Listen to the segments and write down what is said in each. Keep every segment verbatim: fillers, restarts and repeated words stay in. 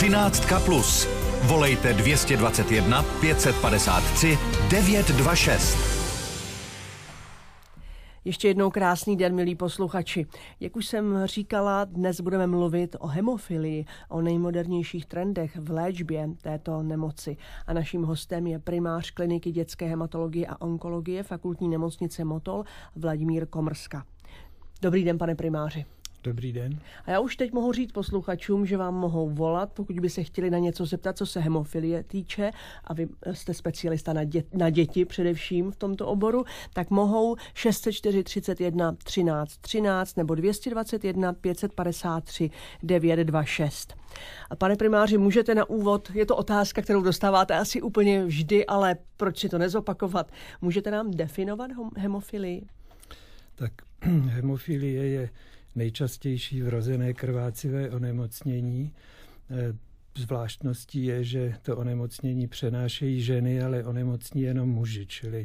Třináctka plus. Volejte dvě stě dvacet jedna pět set padesát tři devět dva šest. Ještě jednou krásný den, milí posluchači. Jak už jsem říkala, dnes budeme mluvit o hemofilii, o nejmodernějších trendech v léčbě této nemoci. A naším hostem je primář kliniky dětské hematologie a onkologie fakultní nemocnice Motol Vladimír Komrska. Dobrý den, pane primáři. Dobrý den. A já už teď mohu říct posluchačům, že vám mohou volat, pokud by se chtěli na něco zeptat, co se hemofilie týče, a vy jste specialista na, dě- na děti především v tomto oboru, tak mohou šest set čtyři třicet jedna třináct třináct nebo dvě stě dvacet jedna pět set padesát tři devět dva šest. A pane primáři, můžete na úvod, je to otázka, kterou dostáváte asi úplně vždy, ale proč si to nezopakovat, můžete nám definovat hemofilii? Tak hemofilie je nejčastější vrozené krvácivé onemocnění. Zvláštností je, že to onemocnění přenášejí ženy, ale onemocní jenom muži, čili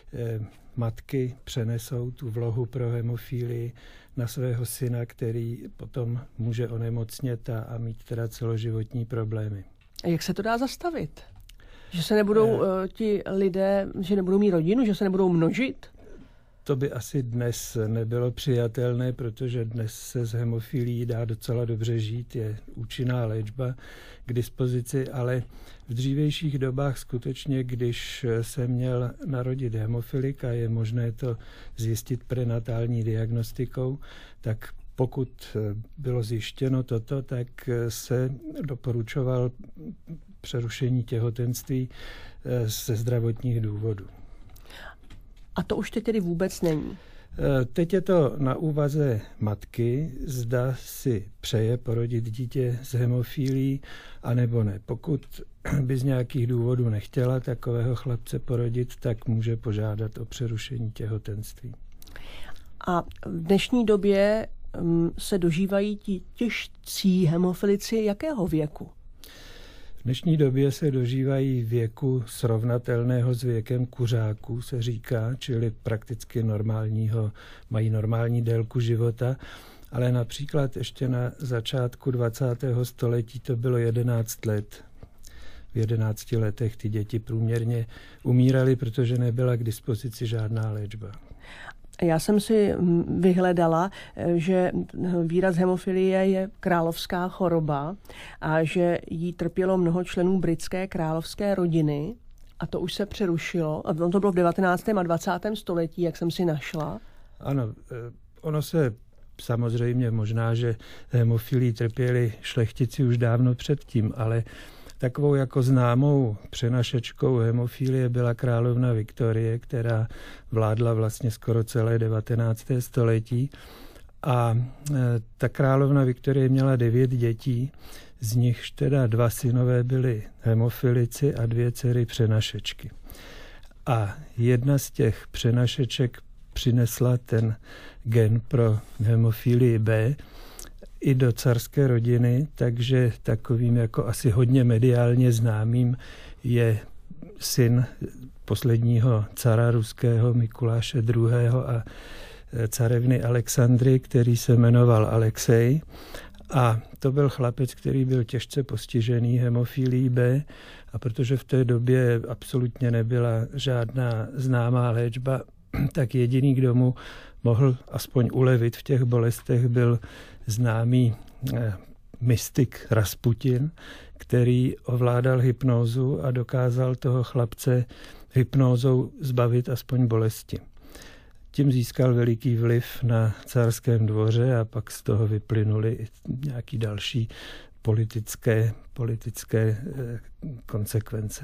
matky přenesou tu vlohu pro hemofilii na svého syna, který potom může onemocnět a, a mít teda celoživotní problémy. A jak se to dá zastavit? Že se nebudou uh, ti lidé, že nebudou mít rodinu, že se nebudou množit? To by asi dnes nebylo přijatelné, protože dnes se s hemofilií dá docela dobře žít, je účinná léčba k dispozici, ale v dřívějších dobách skutečně, když se měl narodit hemofilik a je možné to zjistit prenatální diagnostikou, tak pokud bylo zjištěno toto, tak se doporučoval přerušení těhotenství ze zdravotních důvodů. A to už teď tedy vůbec není? Teď je to na úvaze matky, zda si přeje porodit dítě s hemofilií, anebo ne. Pokud by z nějakých důvodů nechtěla takového chlapce porodit, tak může požádat o přerušení těhotenství. A v dnešní době se dožívají ti těžcí hemofilici jakého věku? V dnešní době se dožívají věku srovnatelného s věkem kuřáků, se říká, čili prakticky normálního, mají normální délku života, ale například ještě na začátku dvacátého století to bylo jedenáct let. V jedenácti letech ty děti průměrně umíraly, protože nebyla k dispozici žádná léčba. Já jsem si vyhledala, že výraz hemofilie je královská choroba a že jí trpělo mnoho členů britské královské rodiny a to už se přerušilo. A to bylo v devatenáctém a dvacátém století, jak jsem si našla. Ano, ono se samozřejmě možná, že hemofilii trpěli šlechtici už dávno předtím, ale takovou jako známou přenašečkou hemofilie byla královna Viktorie, která vládla vlastně skoro celé devatenácté století. A ta královna Viktorie měla devět dětí, z nichž teda dva synové byli hemofilici a dvě dcery přenašečky. A jedna z těch přenašeček přinesla ten gen pro hemofilii B i do carské rodiny, takže takovým jako asi hodně mediálně známým je syn posledního cara ruského Mikuláše druhého. a carevny Alexandry, který se jmenoval Alexej. A to byl chlapec, který byl těžce postižený hemofilií B, a protože v té době absolutně nebyla žádná známá léčba, tak jediný, kdo mu mohl aspoň ulevit v těch bolestech, byl známý eh, mystik Rasputin, který ovládal hypnózu a dokázal toho chlapce hypnózou zbavit aspoň bolesti. Tím získal veliký vliv na carském dvoře a pak z toho vyplynuly i nějaké další politické, politické eh, konsekvence.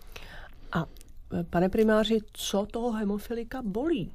A pane primáři, co toho hemofilika bolí?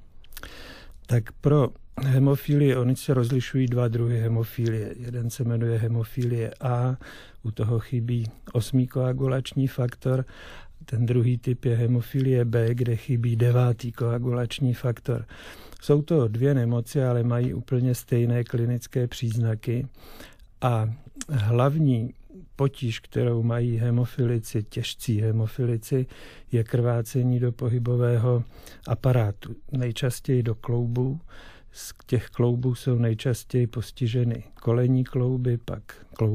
Tak pro hemofilii, oni se rozlišují dva druhy hemofilie. Jeden se jmenuje hemofilie A, u toho chybí osmý koagulační faktor. Ten druhý typ je hemofilie B, kde chybí devátý koagulační faktor. Jsou to dvě nemoci, ale mají úplně stejné klinické příznaky. A hlavní potíž, kterou mají hemofilici, těžcí hemofilici, je krvácení do pohybového aparátu. Nejčastěji do kloubů. Z těch kloubů jsou nejčastěji postiženy kolenní klouby, pak klouby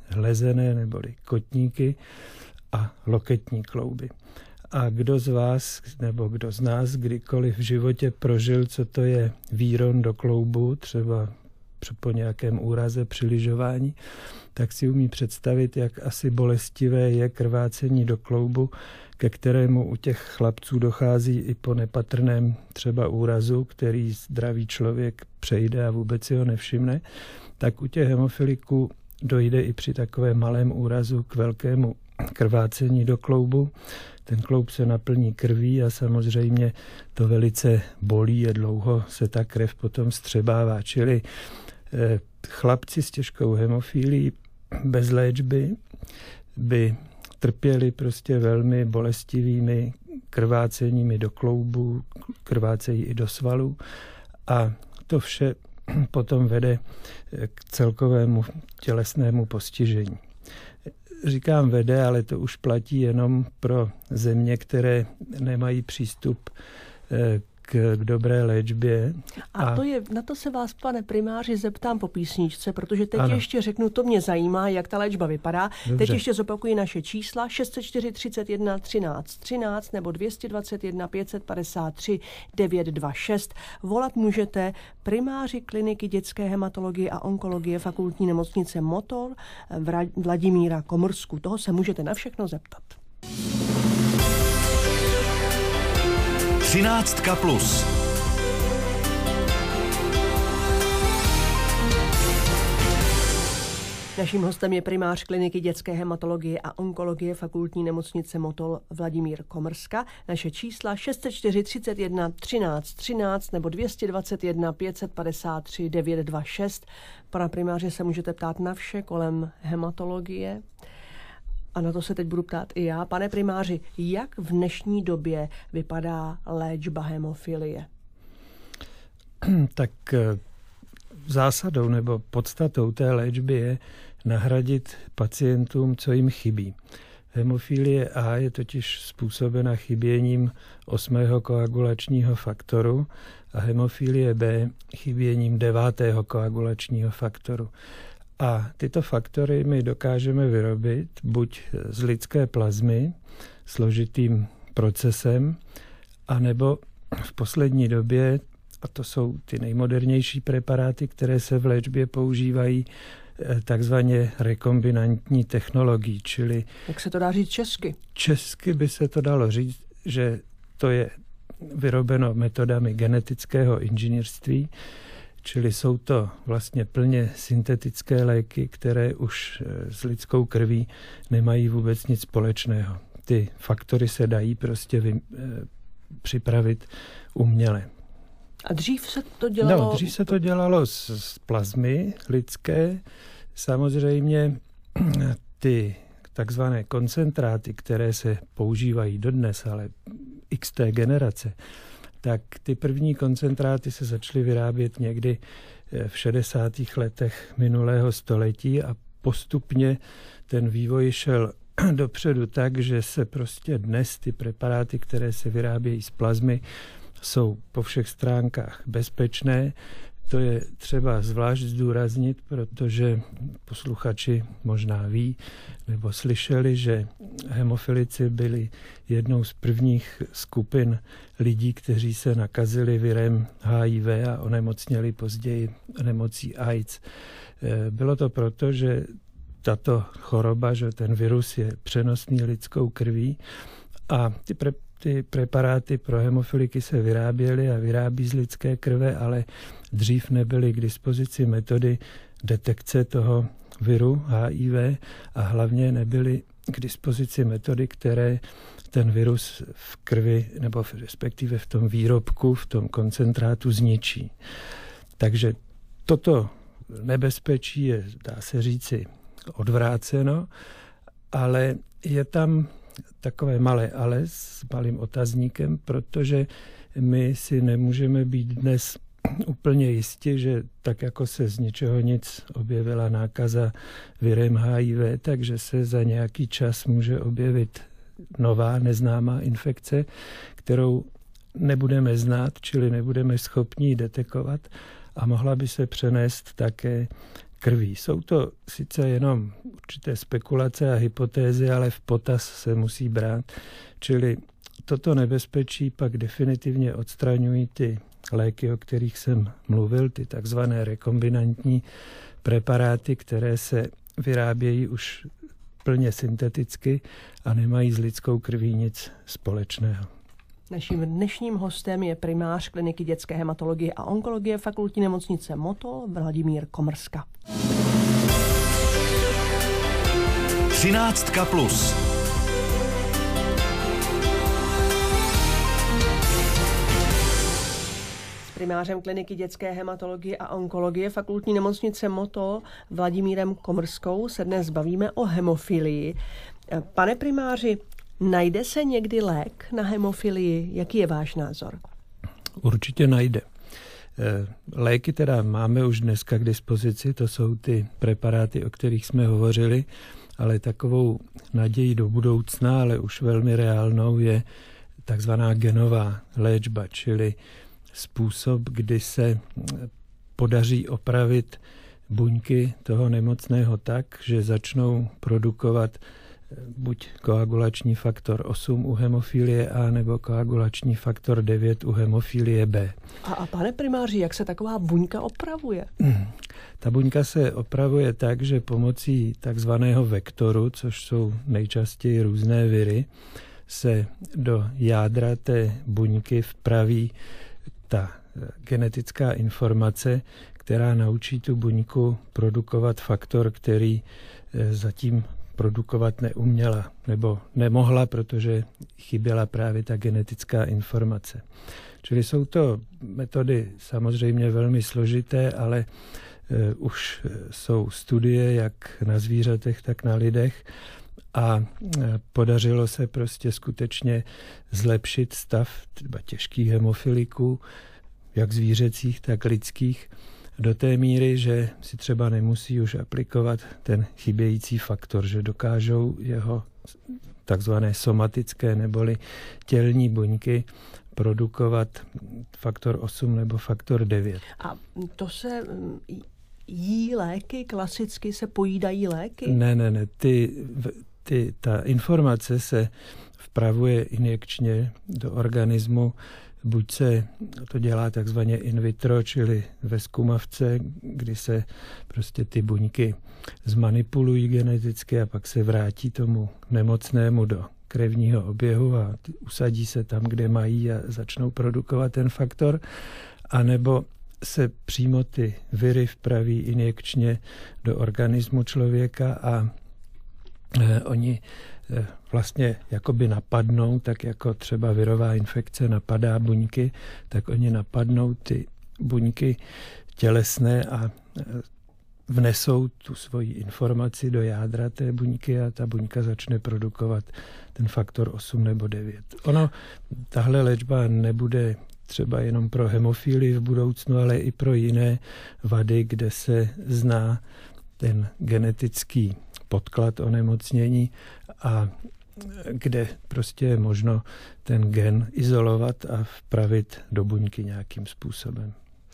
hlezené neboli kotníky a loketní klouby. A kdo z vás, nebo kdo z nás kdykoliv v životě prožil, co to je výron do kloubu, třeba po nějakém úraze při lyžování, tak si umí představit, jak asi bolestivé je krvácení do kloubu, ke kterému u těch chlapců dochází i po nepatrném třeba úrazu, který zdravý člověk přejde a vůbec si ho nevšimne, tak u těch hemofiliků dojde i při takovém malém úrazu k velkému krvácení do kloubu. Ten kloub se naplní krví a samozřejmě to velice bolí a dlouho se ta krev potom střebává. Čili eh, chlapci s těžkou hemofilií bez léčby by trpěli prostě velmi bolestivými krváceními do kloubu, krvácejí i do svalů a to vše potom vede k celkovému tělesnému postižení. Říkám vede, ale to už platí jenom pro země, které nemají přístup k, k dobré léčbě. A, a to je, na to se vás, pane primáři, zeptám po písničce, protože teď ano. ještě řeknu, to mě zajímá, jak ta léčba vypadá. Dobře. Teď ještě zopakuji naše čísla šest set čtyři třicet jedna třináct třináct nebo dvě stě dvacet jedna pět set padesát tři devět dva šest. Volat můžete primáři kliniky dětské hematologie a onkologie fakultní nemocnice Motol Vladimíra Komrsku. Toho se můžete na všechno zeptat. Třináctka plus. Naším hostem je primář kliniky dětské hematologie a onkologie fakultní nemocnice Motol Vladimír Komrska. Naše čísla šest set čtyři třicet jedna třináct třináct nebo dvě stě dvacet jedna pět set padesát tři devět dva šest. Pana primáře se můžete ptát na vše kolem hematologie. A na to se teď budu ptát i já. Pane primáři, jak v dnešní době vypadá léčba hemofilie? Tak zásadou nebo podstatou té léčby je nahradit pacientům, co jim chybí. Hemofilie A je totiž způsobena chyběním osmého koagulačního faktoru a hemofilie B chyběním devátého koagulačního faktoru. A tyto faktory my dokážeme vyrobit buď z lidské plazmy, složitým procesem, anebo v poslední době, a to jsou ty nejmodernější preparáty, které se v léčbě používají, takzvaně rekombinantní technologií, čili... Jak se to dá říct česky? Česky by se to dalo říct, že to je vyrobeno metodami genetického inženýrství, čili jsou to vlastně plně syntetické léky, které už s lidskou krví nemají vůbec nic společného. Ty faktory se dají prostě vy, e, připravit uměle. A dřív se to dělalo... No, dřív se to dělalo z, z plazmy lidské. Samozřejmě ty takzvané koncentráty, které se používají dodnes, ale iks té generace, tak ty první koncentráty se začaly vyrábět někdy v šedesátých letech minulého století a postupně ten vývoj šel dopředu tak, že se prostě dnes ty preparáty, které se vyrábějí z plazmy, jsou po všech stránkách bezpečné. To je třeba zvlášť zdůraznit, protože posluchači možná ví nebo slyšeli, že hemofilici byli jednou z prvních skupin lidí, kteří se nakazili virem há í vé a onemocněli později nemocí AIDS. Bylo to proto, že tato choroba, že ten virus je přenosný lidskou krví a ty pre Ty preparáty pro hemofiliky se vyráběly a vyrábí z lidské krve, ale dřív nebyly k dispozici metody detekce toho viru há í vé a hlavně nebyly k dispozici metody, které ten virus v krvi nebo respektive v tom výrobku, v tom koncentrátu zničí. Takže toto nebezpečí je, dá se říci, odvráceno, ale je tam takové malé ale s malým otazníkem, protože my si nemůžeme být dnes úplně jistí, že tak jako se z ničeho nic objevila nákaza virem há í vé, takže se za nějaký čas může objevit nová neznámá infekce, kterou nebudeme znát, čili nebudeme schopni detekovat a mohla by se přenést také krví. Jsou to sice jenom určité spekulace a hypotézy, ale v potaz se musí brát. Čili toto nebezpečí pak definitivně odstraňují ty léky, o kterých jsem mluvil, ty takzvané rekombinantní preparáty, které se vyrábějí už plně synteticky a nemají s lidskou krví nic společného. Naším dnešním hostem je primář kliniky dětské hematologie a onkologie fakultní nemocnice Motol Vladimír Komrska. Třináctka plus. Primářem kliniky dětské hematologie a onkologie fakultní nemocnice Motol Vladimírem Komrskou se dnes bavíme o hemofilii. Pane primáři, najde se někdy lék na hemofilii? Jaký je váš názor? Určitě najde. Léky teda máme už dneska k dispozici, to jsou ty preparáty, o kterých jsme hovořili, ale takovou naději do budoucna, ale už velmi reálnou je takzvaná genová léčba, čili způsob, kdy se podaří opravit buňky toho nemocného tak, že začnou produkovat buď koagulační faktor osm u hemofilie A nebo koagulační faktor devět u hemofilie B. A, a pane primáři, jak se taková buňka opravuje? Ta buňka se opravuje tak, že pomocí takzvaného vektoru, což jsou nejčastěji různé viry, se do jádra té buňky vpraví ta genetická informace, která naučí tu buňku produkovat faktor, který zatím produkovat neuměla nebo nemohla, protože chyběla právě ta genetická informace. Čili jsou to metody samozřejmě velmi složité, ale už jsou studie jak na zvířatech, tak na lidech a podařilo se prostě skutečně zlepšit stav třeba těžkých hemofiliků, jak zvířecích, tak lidských, do té míry, že si třeba nemusí už aplikovat ten chybějící faktor, že dokážou jeho takzvané somatické neboli tělní buňky produkovat faktor osm nebo faktor devět. A to se jí léky, klasicky se pojídají léky? Ne, ne, ne. Ty, ty, ta informace se vpravuje injekčně do organismu. Buď se to dělá takzvaně in vitro, čili ve zkumavce, kdy se prostě ty buňky zmanipulují geneticky a pak se vrátí tomu nemocnému do krevního oběhu a usadí se tam, kde mají a začnou produkovat ten faktor, anebo se přímo ty viry vpraví injekčně do organismu člověka a eh, oni eh, vlastně jakoby napadnou, tak jako třeba virová infekce napadá buňky, tak oni napadnou ty buňky tělesné a eh, vnesou tu svoji informaci do jádra té buňky a ta buňka začne produkovat ten faktor osm nebo devět. Ono, tahle léčba nebude třeba jenom pro hemofílii v budoucnu, ale i pro jiné vady, kde se zná ten genetický podklad onemocnění a kde prostě je možno ten gen izolovat a vpravit do buňky nějakým způsobem.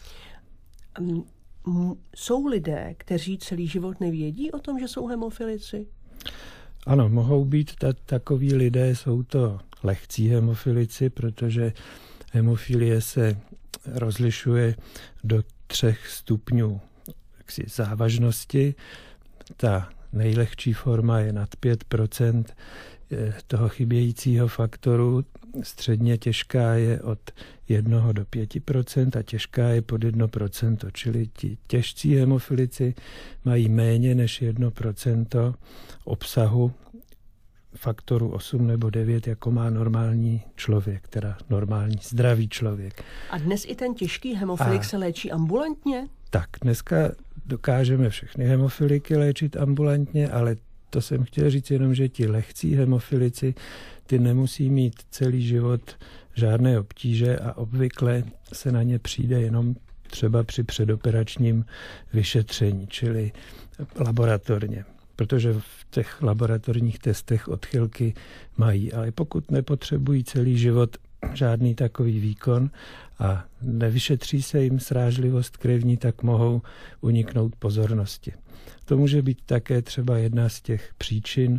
Jsou lidé, kteří celý život nevědí o tom, že jsou hemofilici? Ano, mohou být ta, takoví lidé, jsou to lehcí hemofilici, protože hemofilie se rozlišuje do třech stupňů jaksi závažnosti. Ta nejlehčí forma je nad pět procent toho chybějícího faktoru, středně těžká je od jednoho do pěti procent a těžká je pod jedno procento, čili ti těžcí hemofilici mají méně než jedno procento obsahu faktoru osm nebo devět, jako má normální člověk, teda normální zdravý člověk. A dnes i ten těžký hemofilik a se léčí ambulantně? Tak, dneska dokážeme všechny hemofiliky léčit ambulantně, ale to jsem chtěl říct jenom, že ti lehcí hemofilici, ty nemusí mít celý život žádné obtíže a obvykle se na ně přijde jenom třeba při předoperačním vyšetření, čili laboratorně. Protože v těch laboratorních testech odchylky mají, ale pokud nepotřebují celý život žádný takový výkon a nevyšetří se jim srážlivost krevní, tak mohou uniknout pozornosti. To může být také třeba jedna z těch příčin,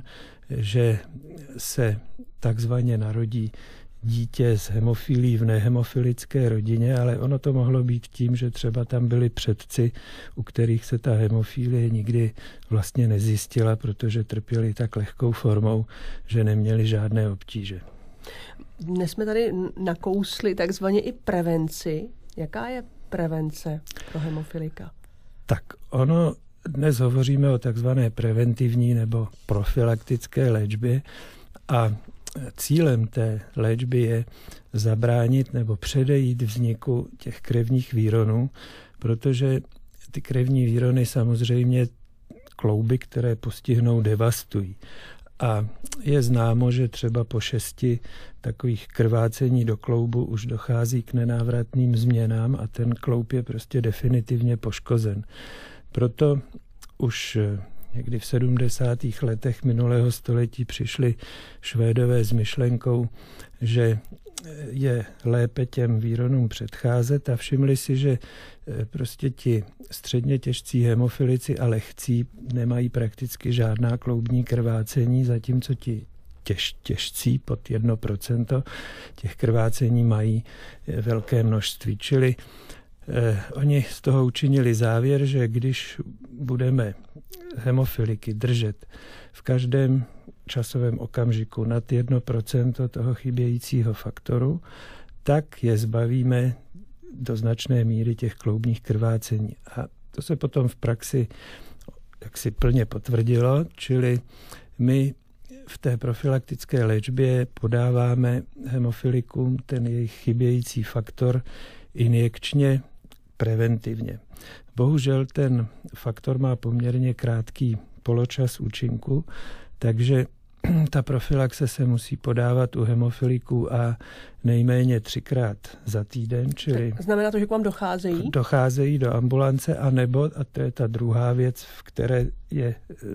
že se takzvaně narodí dítě s hemofilí v nehemofilické rodině, ale ono to mohlo být tím, že třeba tam byli předci, u kterých se ta hemofilie nikdy vlastně nezjistila, protože trpěli tak lehkou formou, že neměli žádné obtíže. Dnes jsme tady nakousli takzvaně i prevenci. Jaká je prevence pro hemofilika? Tak ono, dnes hovoříme o takzvané preventivní nebo profylaktické léčbě a cílem té léčby je zabránit nebo předejít vzniku těch krevních výronů, protože ty krevní výrony samozřejmě klouby, které postihnou, devastují. A je známo, že třeba po šesti takových krvácení do kloubu už dochází k nenávratným změnám a ten kloub je prostě definitivně poškozen. Proto už někdy v sedmdesátých letech minulého století přišli Švédové s myšlenkou, že je lépe těm výronům předcházet a všimli si, že prostě ti středně těžcí hemofilici a lehcí nemají prakticky žádná kloubní krvácení, zatímco ti těž, těžcí pod jedno procento těch krvácení mají velké množství. Čili eh, oni z toho učinili závěr, že když budeme hemofiliky držet v každém časovém okamžiku nad jedno procento toho chybějícího faktoru, tak je zbavíme do značné míry těch kloubních krvácení. A to se potom v praxi jaksi plně potvrdilo, čili my v té profylaktické léčbě podáváme hemofilikům ten jejich chybějící faktor injekčně preventivně. Bohužel ten faktor má poměrně krátký poločas účinku, takže ta profylaxe se musí podávat u hemofiliků a nejméně třikrát za týden, čili... Znamená to, že k vám docházejí? Docházejí do ambulance, anebo, a to je ta druhá věc, v které je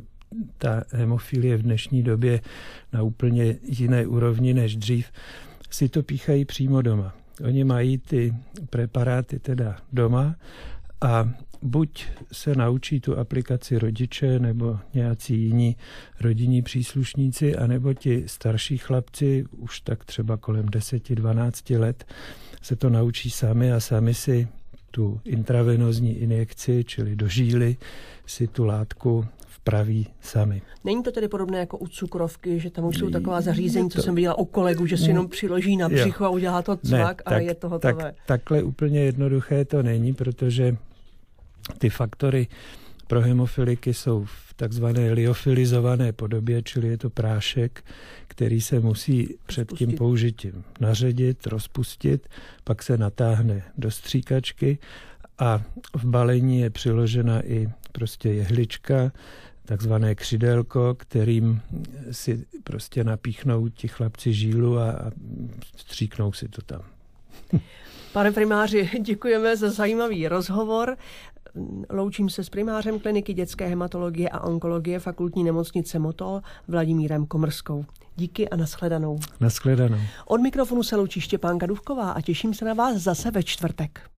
ta hemofilie v dnešní době na úplně jiné úrovni než dřív, si to píchají přímo doma. Oni mají ty preparáty teda doma a buď se naučí tu aplikaci rodiče nebo nějací jiní rodinní příslušníci, anebo ti starší chlapci, už tak třeba kolem deset dvanáct let, se to naučí sami a sami si tu intravenózní injekci, čili do žíly, si tu látku vpraví sami. Není to tedy podobné jako u cukrovky, že tam už jsou taková zařízení, to, co jsem viděla u kolegu, že si jenom přiloží na břicho a udělá to cvak ne, a tak, je to hotové. Tak, takhle úplně jednoduché to není, protože ty faktory pro hemofiliky jsou v takzvané liofilizované podobě, čili je to prášek, který se musí před rozpustit. Tím použitím naředit, rozpustit, pak se natáhne do stříkačky a v balení je přiložena i prostě jehlička, takzvané křidélko, kterým si prostě napíchnou ti chlapci žílu a, a stříknou si to tam. Pane primáři, děkujeme za zajímavý rozhovor. Loučím se s primářem kliniky dětské hematologie a onkologie fakultní nemocnice Motol Vladimírem Komrskou. Díky a nashledanou. Nashledanou. Od mikrofonu se loučí Štěpánka Dufková a těším se na vás zase ve čtvrtek.